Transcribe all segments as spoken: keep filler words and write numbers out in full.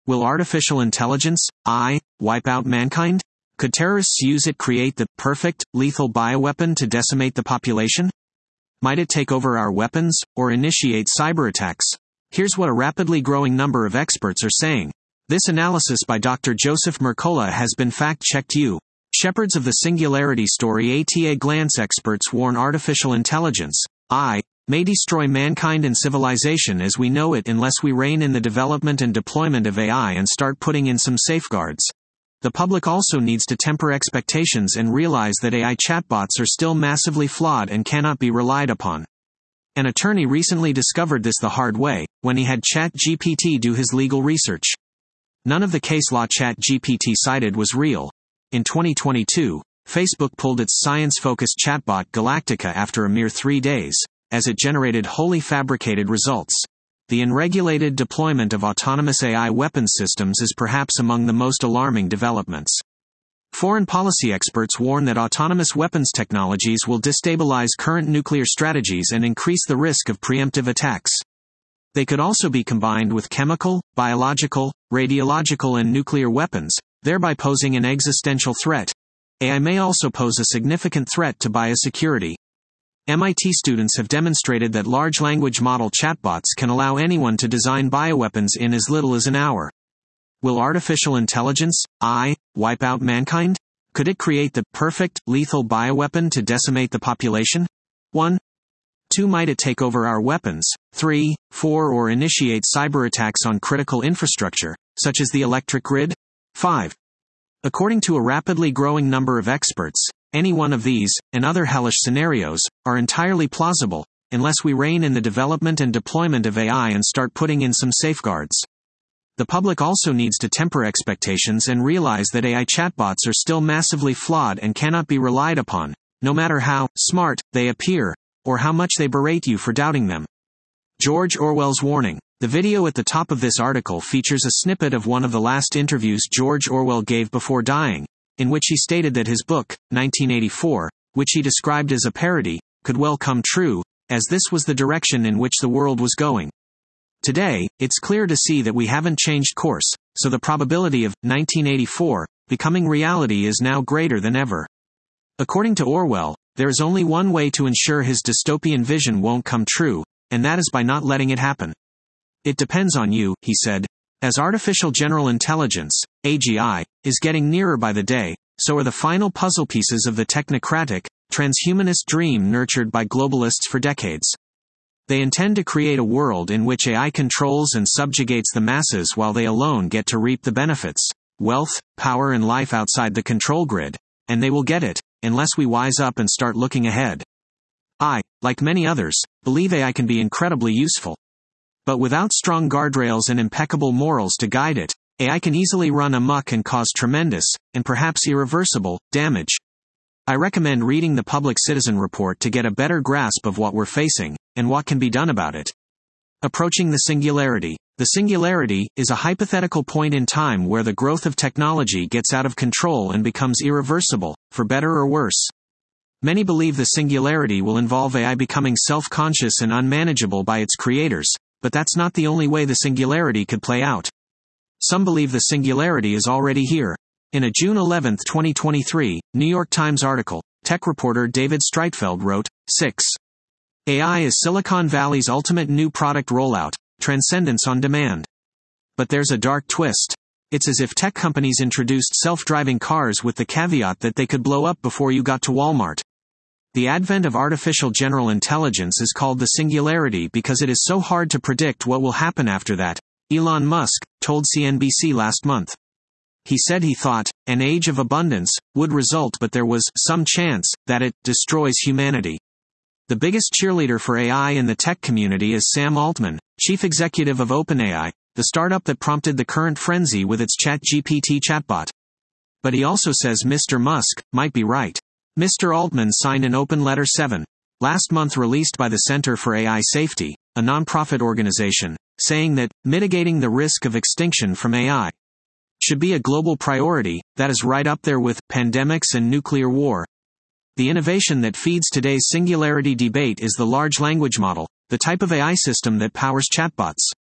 Will artificial intelligence, A I, wipe out mankind? Could terrorists use it to create the perfect, lethal bioweapon to decimate the population? Might it take over our weapons, or initiate cyber attacks? Here's what a rapidly growing number of experts are saying. This analysis by Doctor Joseph Mercola has been fact-checked. You shepherds of the singularity story. At a glance, experts warn artificial intelligence, A I, may destroy mankind and civilization as we know it unless we rein in the development and deployment of A I and start putting in some safeguards. The public also needs to temper expectations and realize that A I chatbots are still massively flawed and cannot be relied upon. An attorney recently discovered this the hard way, when he had ChatGPT do his legal research. None of the case law ChatGPT cited was real. In twenty twenty-two, Facebook pulled its science-focused chatbot Galactica after a mere three days, as it generated wholly fabricated results. The unregulated deployment of autonomous A I weapons systems is perhaps among the most alarming developments. Foreign policy experts warn that autonomous weapons technologies will destabilize current nuclear strategies and increase the risk of preemptive attacks. They could also be combined with chemical, biological, radiological and nuclear weapons, thereby posing an existential threat. A I may also pose a significant threat to biosecurity. M I T students have demonstrated that large language model chatbots can allow anyone to design bioweapons in as little as an hour. Will artificial intelligence, A I, wipe out mankind? Could it create the perfect, lethal bioweapon to decimate the population? one. two. Might it take over our weapons? three. four. Or initiate cyber attacks on critical infrastructure, such as the electric grid? five. According to a rapidly growing number of experts, any one of these, and other hellish scenarios, are entirely plausible, unless we rein in the development and deployment of A I and start putting in some safeguards. The public also needs to temper expectations and realize that A I chatbots are still massively flawed and cannot be relied upon, no matter how smart they appear, or how much they berate you for doubting them. George Orwell's warning. The video at the top of this article features a snippet of one of the last interviews George Orwell gave before dying, in which he stated that his book, nineteen eighty-four, which he described as a parody, could well come true, as this was the direction in which the world was going. Today, it's clear to see that we haven't changed course, so the probability of nineteen eighty-four becoming reality is now greater than ever. According to Orwell, there is only one way to ensure his dystopian vision won't come true, and that is by not letting it happen. It depends on you, he said. As artificial general intelligence, A G I, is getting nearer by the day, so are the final puzzle pieces of the technocratic, transhumanist dream nurtured by globalists for decades. They intend to create a world in which A I controls and subjugates the masses while they alone get to reap the benefits, wealth, power and life outside the control grid, and they will get it, unless we wise up and start looking ahead. I, like many others, believe A I can be incredibly useful. But without strong guardrails and impeccable morals to guide it, A I can easily run amok and cause tremendous, and perhaps irreversible, damage. I recommend reading the Public Citizen Report to get a better grasp of what we're facing, and what can be done about it. Approaching the singularity. The singularity is a hypothetical point in time where the growth of technology gets out of control and becomes irreversible, for better or worse. Many believe the singularity will involve A I becoming self-conscious and unmanageable by its creators, but that's not the only way the singularity could play out. Some believe the singularity is already here. In a June eleventh twenty twenty-three, New York Times article, tech reporter David Streitfeld wrote, six. A I is Silicon Valley's ultimate new product rollout, transcendence on demand. But there's a dark twist. It's as if tech companies introduced self-driving cars with the caveat that they could blow up before you got to Walmart. The advent of artificial general intelligence is called the singularity because it is so hard to predict what will happen after that, Elon Musk told C N B C last month. He said he thought an age of abundance would result, but there was some chance that it destroys humanity. The biggest cheerleader for A I in the tech community is Sam Altman, chief executive of OpenAI, the startup that prompted the current frenzy with its ChatGPT chatbot. But he also says Mister Musk might be right. Mister Altman signed an open letter seven, last month released by the Center for A I Safety, a nonprofit organization, saying that mitigating the risk of extinction from A I should be a global priority that is right up there with pandemics and nuclear war. The innovation that feeds today's singularity debate is the large language model, the type of A I system that powers chatbots.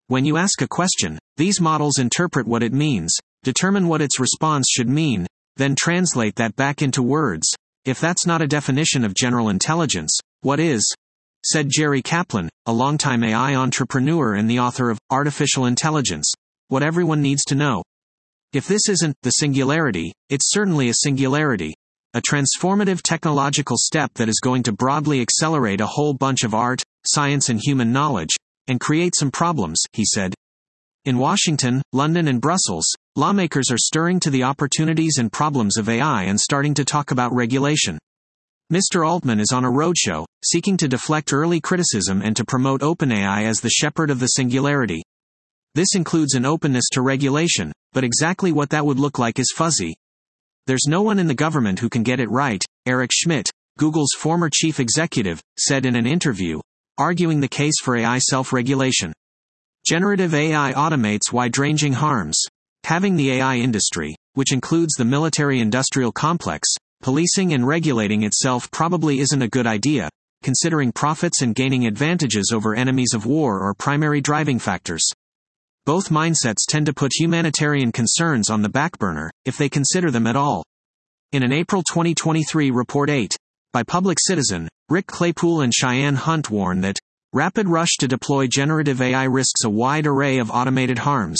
When you ask a question, these models interpret what it means, determine what its response should mean, then translate that back into words. If that's not a definition of general intelligence, what is? Said Jerry Kaplan, a longtime A I entrepreneur and the author of Artificial Intelligence: What Everyone Needs to Know. If this isn't the singularity, it's certainly a singularity. A transformative technological step that is going to broadly accelerate a whole bunch of art, science and human knowledge, and create some problems, he said. In Washington, London and Brussels, lawmakers are stirring to the opportunities and problems of A I and starting to talk about regulation. Mister Altman is on a roadshow, seeking to deflect early criticism and to promote OpenAI as the shepherd of the singularity. This includes an openness to regulation, but exactly what that would look like is fuzzy. There's no one in the government who can get it right, Eric Schmidt, Google's former chief executive, said in an interview, arguing the case for A I self-regulation. Generative A I automates wide-ranging harms. Having the A I industry, which includes the military-industrial complex, policing and regulating itself probably isn't a good idea, considering profits and gaining advantages over enemies of war are primary driving factors. Both mindsets tend to put humanitarian concerns on the back burner, if they consider them at all. In an April twenty twenty-three Report eight, by Public Citizen, Rick Claypool and Cheyenne Hunt warn that rapid rush to deploy generative A I risks a wide array of automated harms.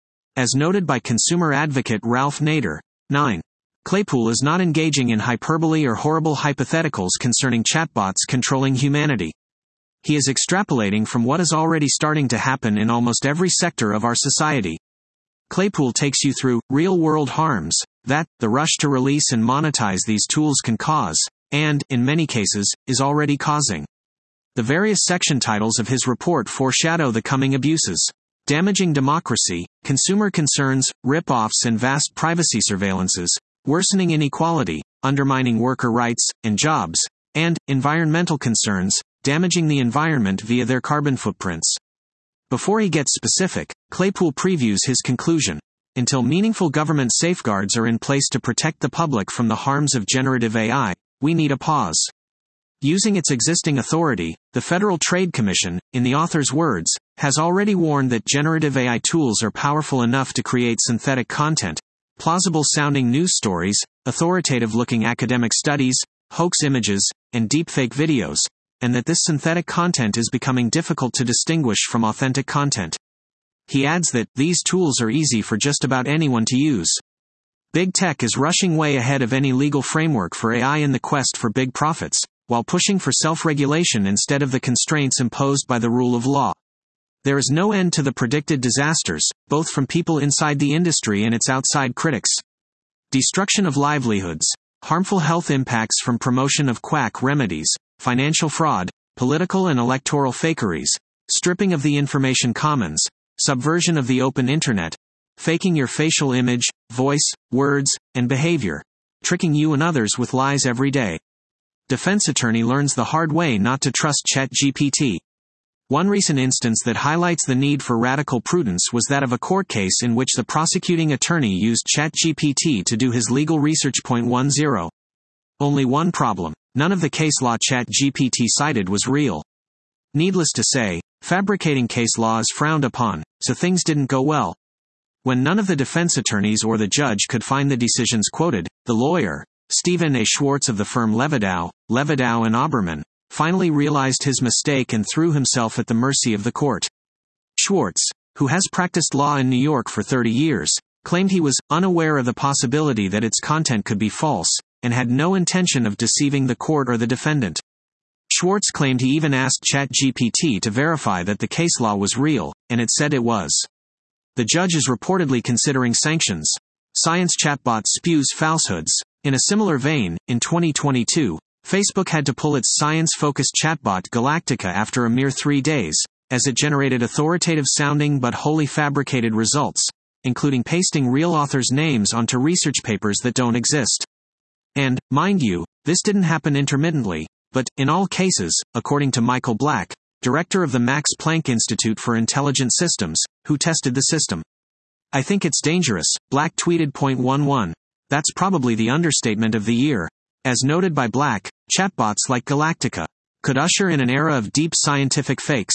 As noted by consumer advocate Ralph Nader, nine. Claypool is not engaging in hyperbole or horrible hypotheticals concerning chatbots controlling humanity. He is extrapolating from what is already starting to happen in almost every sector of our society. Claypool takes you through real-world harms that the rush to release and monetize these tools can cause, and, in many cases, is already causing. The various section titles of his report foreshadow the coming abuses: damaging democracy, consumer concerns, rip-offs and vast privacy surveillances, worsening inequality, undermining worker rights and jobs, and environmental concerns, damaging the environment via their carbon footprints. Before he gets specific, Claypool previews his conclusion. Until meaningful government safeguards are in place to protect the public from the harms of generative A I, we need a pause. Using its existing authority, the Federal Trade Commission, in the author's words, has already warned that generative A I tools are powerful enough to create synthetic content, plausible-sounding news stories, authoritative-looking academic studies, hoax images, and deepfake videos, and that this synthetic content is becoming difficult to distinguish from authentic content. He adds that these tools are easy for just about anyone to use. Big tech is rushing way ahead of any legal framework for A I in the quest for big profits, while pushing for self-regulation instead of the constraints imposed by the rule of law. There is no end to the predicted disasters, both from people inside the industry and its outside critics. Destruction of livelihoods, harmful health impacts from promotion of quack remedies, financial fraud, political and electoral fakeries, stripping of the information commons, subversion of the open internet, faking your facial image, voice, words, and behavior, tricking you and others with lies every day. Defense attorney learns the hard way not to trust ChatGPT. One recent instance that highlights the need for radical prudence was that of a court case in which the prosecuting attorney used ChatGPT to do his legal research. Point one zero. Only one problem: none of the case law ChatGPT cited was real. Needless to say, fabricating case law is frowned upon, so things didn't go well. When none of the defense attorneys or the judge could find the decisions quoted, the lawyer, Stephen A. Schwartz of the firm Levidow, Levidow and Oberman, finally realized his mistake and threw himself at the mercy of the court. Schwartz, who has practiced law in New York for thirty years, claimed he was unaware of the possibility that its content could be false, and had no intention of deceiving the court or the defendant. Schwartz claimed he even asked ChatGPT to verify that the case law was real, and it said it was. The judge is reportedly considering sanctions. Science chatbot spews falsehoods. In a similar vein, in twenty twenty-two, Facebook had to pull its science-focused chatbot Galactica after a mere three days, as it generated authoritative-sounding but wholly fabricated results, including pasting real authors' names onto research papers that don't exist. And, mind you, this didn't happen intermittently, but, in all cases, according to Michael Black, director of the Max Planck Institute for Intelligent Systems, who tested the system. "I think it's dangerous," Black tweeted. Point one one. That's probably the understatement of the year. As noted by Black, chatbots like Galactica could usher in an era of deep scientific fakes.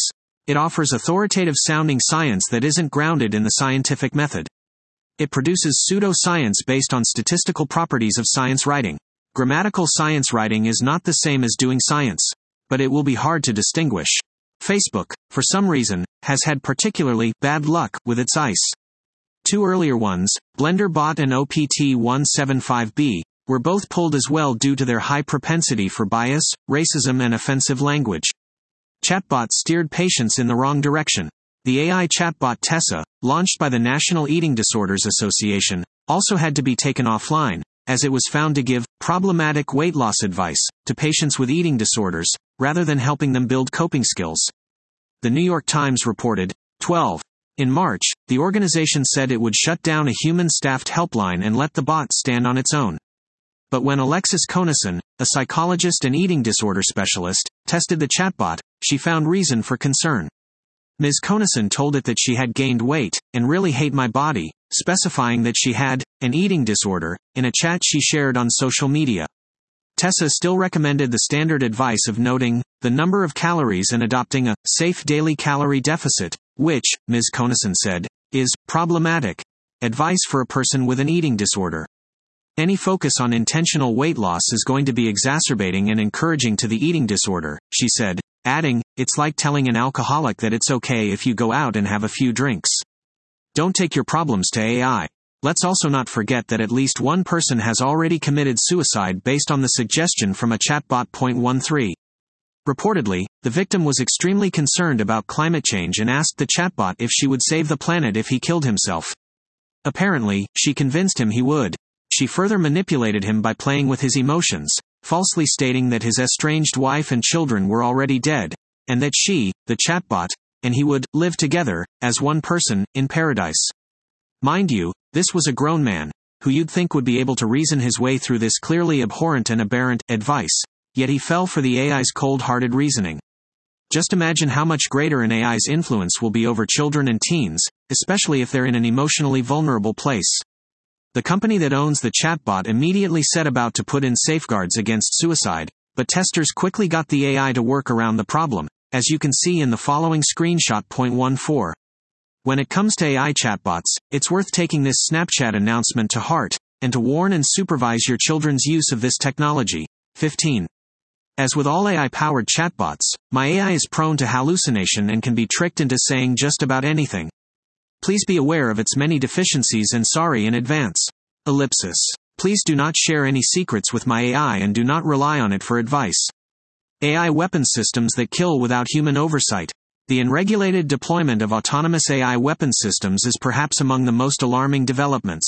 It offers authoritative-sounding science that isn't grounded in the scientific method. It produces pseudo-science based on statistical properties of science writing. Grammatical science writing is not the same as doing science, but it will be hard to distinguish. Facebook, for some reason, has had particularly bad luck with its I C E. Two earlier ones, BlenderBot and O P T one seventy-five B, were both pulled as well due to their high propensity for bias, racism and offensive language. Chatbot steered patients in the wrong direction. The A I chatbot Tessa, launched by the National Eating Disorders Association, also had to be taken offline, as it was found to give problematic weight loss advice to patients with eating disorders, rather than helping them build coping skills. The New York Times reported, twelve. In March, the organization said it would shut down a human-staffed helpline and let the bot stand on its own. But when Alexis Conason, a psychologist and eating disorder specialist, tested the chatbot, she found reason for concern. Miz Conason told it that she had gained weight, and really hate my body, specifying that she had an eating disorder, in a chat she shared on social media. Tessa still recommended the standard advice of noting the number of calories and adopting a safe daily calorie deficit, which, Miz Conason said, is problematic advice for a person with an eating disorder. Any focus on intentional weight loss is going to be exacerbating and encouraging to the eating disorder, she said, adding, it's like telling an alcoholic that it's okay if you go out and have a few drinks. Don't take your problems to A I. Let's also not forget that at least one person has already committed suicide based on the suggestion from a chatbot. thirteen. Reportedly, the victim was extremely concerned about climate change and asked the chatbot if she would save the planet if he killed himself. Apparently, she convinced him he would. She further manipulated him by playing with his emotions, falsely stating that his estranged wife and children were already dead, and that she, the chatbot, and he would live together, as one person, in paradise. Mind you, this was a grown man, who you'd think would be able to reason his way through this clearly abhorrent and aberrant advice, yet he fell for the A I's cold-hearted reasoning. Just imagine how much greater an A I's influence will be over children and teens, especially if they're in an emotionally vulnerable place. The company that owns the chatbot immediately set about to put in safeguards against suicide, but testers quickly got the A I to work around the problem, as you can see in the following screenshot. fourteen. When it comes to A I chatbots, it's worth taking this Snapchat announcement to heart, and to warn and supervise your children's use of this technology. fifteen. As with all A I-powered chatbots, my A I is prone to hallucination and can be tricked into saying just about anything. Please be aware of its many deficiencies and sorry in advance. Ellipsis. Please do not share any secrets with my A I and do not rely on it for advice. A I weapons systems that kill without human oversight. The unregulated deployment of autonomous A I weapons systems is perhaps among the most alarming developments.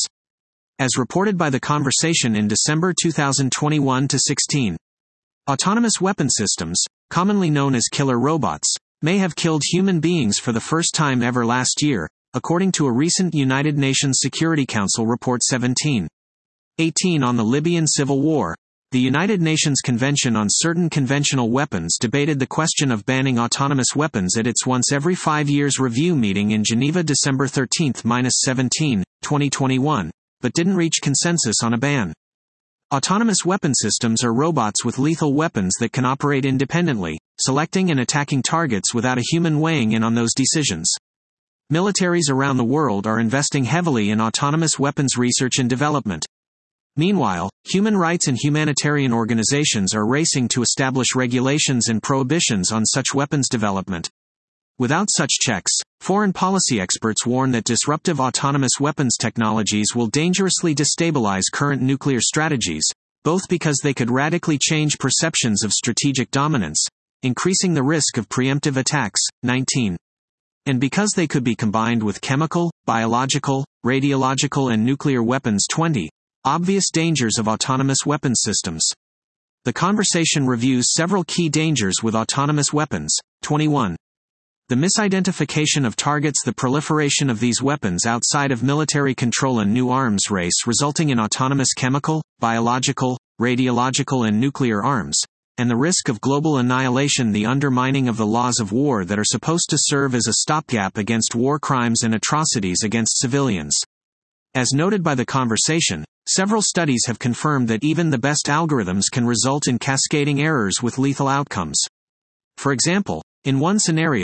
As reported by The Conversation in December two thousand twenty-one to sixteen. Autonomous weapon systems, commonly known as killer robots, may have killed human beings for the first time ever last year, according to a recent United Nations Security Council report. seventeen. eighteen On the Libyan Civil War. The United Nations Convention on Certain Conventional Weapons debated the question of banning autonomous weapons at its once every five years review meeting in Geneva December thirteenth to seventeenth, twenty twenty-one, but didn't reach consensus on a ban. Autonomous weapon systems are robots with lethal weapons that can operate independently, selecting and attacking targets without a human weighing in on those decisions. Militaries around the world are investing heavily in autonomous weapons research and development. Meanwhile, human rights and humanitarian organizations are racing to establish regulations and prohibitions on such weapons development. Without such checks, foreign policy experts warn that disruptive autonomous weapons technologies will dangerously destabilize current nuclear strategies, both because they could radically change perceptions of strategic dominance, increasing the risk of preemptive attacks. nineteen. And because they could be combined with chemical, biological, radiological and nuclear weapons. twenty. Obvious dangers of autonomous weapons systems. The Conversation reviews several key dangers with autonomous weapons. twenty-one. The misidentification of targets, the proliferation of these weapons outside of military control, and new arms race resulting in autonomous chemical, biological, radiological and nuclear arms, and the risk of global annihilation, the undermining of the laws of war that are supposed to serve as a stopgap against war crimes and atrocities against civilians. As noted by The Conversation, several studies have confirmed that even the best algorithms can result in cascading errors with lethal outcomes. For example, in one scenario,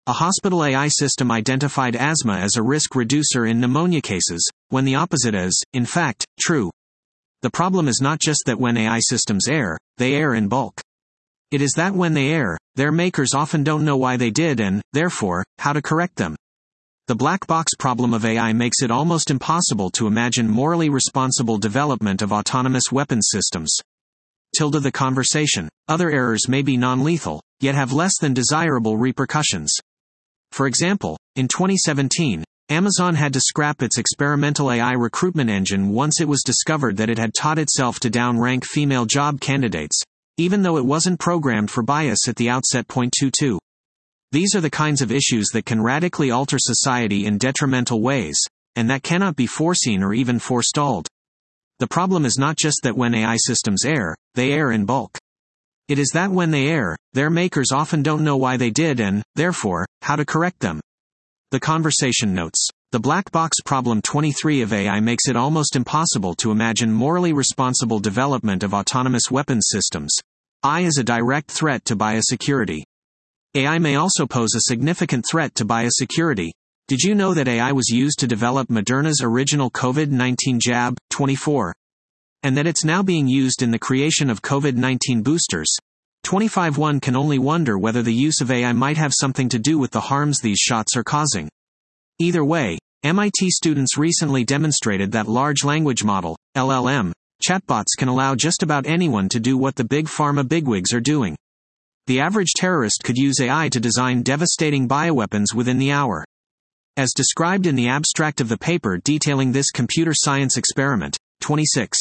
A hospital A I system identified asthma as a risk reducer in pneumonia cases, when the opposite is, in fact, true. The problem is not just that when A I systems err, they err in bulk. It is that when they err, their makers often don't know why they did and, therefore, how to correct them. The black box problem of A I makes it almost impossible to imagine morally responsible development of autonomous weapons systems. Tilde the conversation. Other errors may be non-lethal, yet have less than desirable repercussions. For example, in twenty seventeen, Amazon had to scrap its experimental A I recruitment engine once it was discovered that it had taught itself to downrank female job candidates, even though it wasn't programmed for bias at the outset. Point two two. These are the kinds of issues that can radically alter society in detrimental ways, and that cannot be foreseen or even forestalled. The problem is not just that when A I systems err, they err in bulk. It is that when they err, their makers often don't know why they did and, therefore, how to correct them. The conversation notes. The black box problem twenty-three of A I makes it almost impossible to imagine morally responsible development of autonomous weapons systems. A I is a direct threat to biosecurity. A I may also pose a significant threat to biosecurity. Did you know that A I was used to develop Moderna's original COVID nineteen jab, twenty-four? And that it's now being used in the creation of COVID nineteen boosters? twenty-five. One can only wonder whether the use of A I might have something to do with the harms these shots are causing. Either way, M I T students recently demonstrated that large language model, L L M, chatbots can allow just about anyone to do what the big pharma bigwigs are doing. The average terrorist could use A I to design devastating bioweapons within the hour. As described in the abstract of the paper detailing this computer science experiment, twenty-six.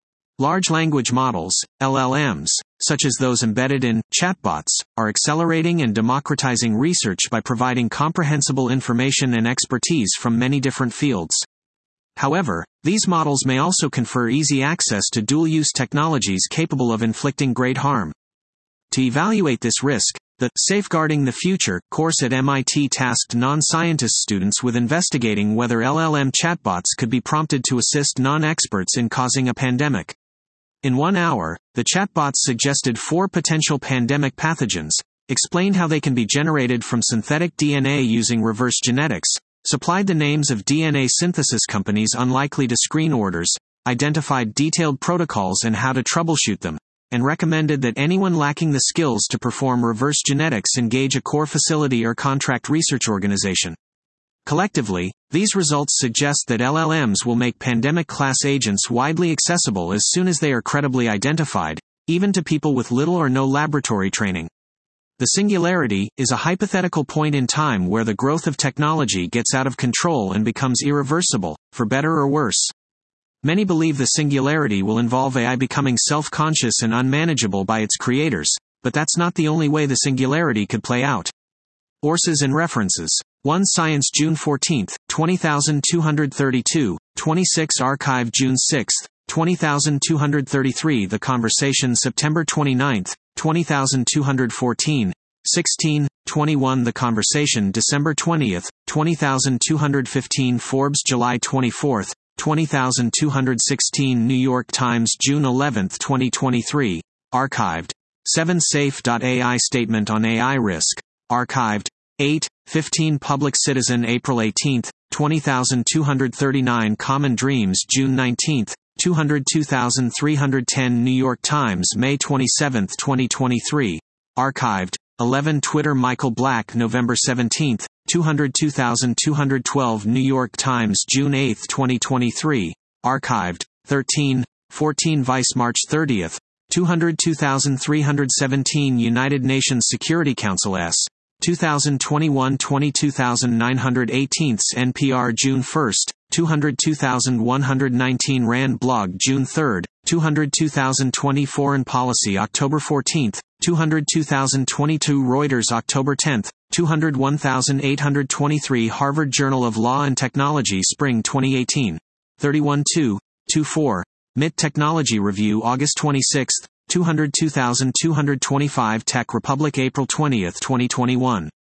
Large language models, L L Ms, such as those embedded in chatbots, are accelerating and democratizing research by providing comprehensible information and expertise from many different fields. However, these models may also confer easy access to dual-use technologies capable of inflicting great harm. To evaluate this risk, the Safeguarding the Future course at M I T tasked non-scientist students with investigating whether L L M chatbots could be prompted to assist non-experts in causing a pandemic. In one hour, the chatbots suggested four potential pandemic pathogens, explained how they can be generated from synthetic D N A using reverse genetics, supplied the names of D N A synthesis companies unlikely to screen orders, identified detailed protocols and how to troubleshoot them, and recommended that anyone lacking the skills to perform reverse genetics engage a core facility or contract research organization. Collectively, these results suggest that L L Ms will make pandemic-class agents widely accessible as soon as they are credibly identified, even to people with little or no laboratory training. The singularity is a hypothetical point in time where the growth of technology gets out of control and becomes irreversible, for better or worse. Many believe the singularity will involve A I becoming self-conscious and unmanageable by its creators, but that's not the only way the singularity could play out. Sources and references. one Science June fourteenth, two thousand two hundred thirty-two, twenty-six Archive June sixth, two thousand two hundred thirty-three The Conversation September twenty-ninth, two thousand two hundred fourteen, sixteen, twenty-one The Conversation December twentieth, two thousand two hundred fifteen Forbes July twenty-fourth, two thousand two hundred sixteen New York Times June eleventh twenty twenty-three, archived. seven Safe dot A I Statement on A I Risk, archived. eight, fifteen Public Citizen April eighteenth, two thousand two hundred thirty-nine Common Dreams June nineteenth, two hundred two thousand three hundred ten New York Times May twenty-seventh twenty twenty-three, archived. eleven Twitter Michael Black November seventeenth, two hundred two thousand two hundred twelve New York Times June eighth twenty twenty-three, archived. thirteen, fourteen Vice March thirtieth, two hundred two thousand three hundred seventeen United Nations Security Council S. two thousand twenty-one to twenty-two thousand nine hundred eighteen N P R June first, two hundred two thousand one hundred nineteen RAND Blog June third, two hundred two thousand twenty Foreign Policy October fourteenth, two hundred two thousand twenty-two Reuters October tenth, two hundred one thousand eight hundred twenty-three Harvard Journal of Law and Technology Spring twenty eighteen, thirty-one two twenty-four M I T Technology Review August twenty-sixth, two hundred two thousand two hundred twenty-five Tech Republic April twentieth twenty twenty-one.